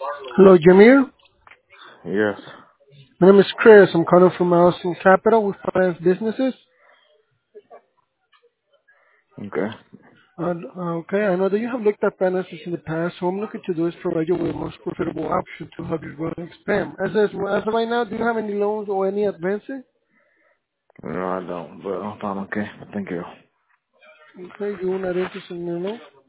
Hello, Jamir. Yes. My name is Chris. I'm calling from Allison Capital with finance businesses. Okay. Okay, I know that you have looked at finances in the past, so I'm looking to do is provide you with the most profitable option to help you grow and expand. As of right now, do you have any loans or any advances? No, I don't, but I'm okay. Thank you. Okay, you're not interested in your loan?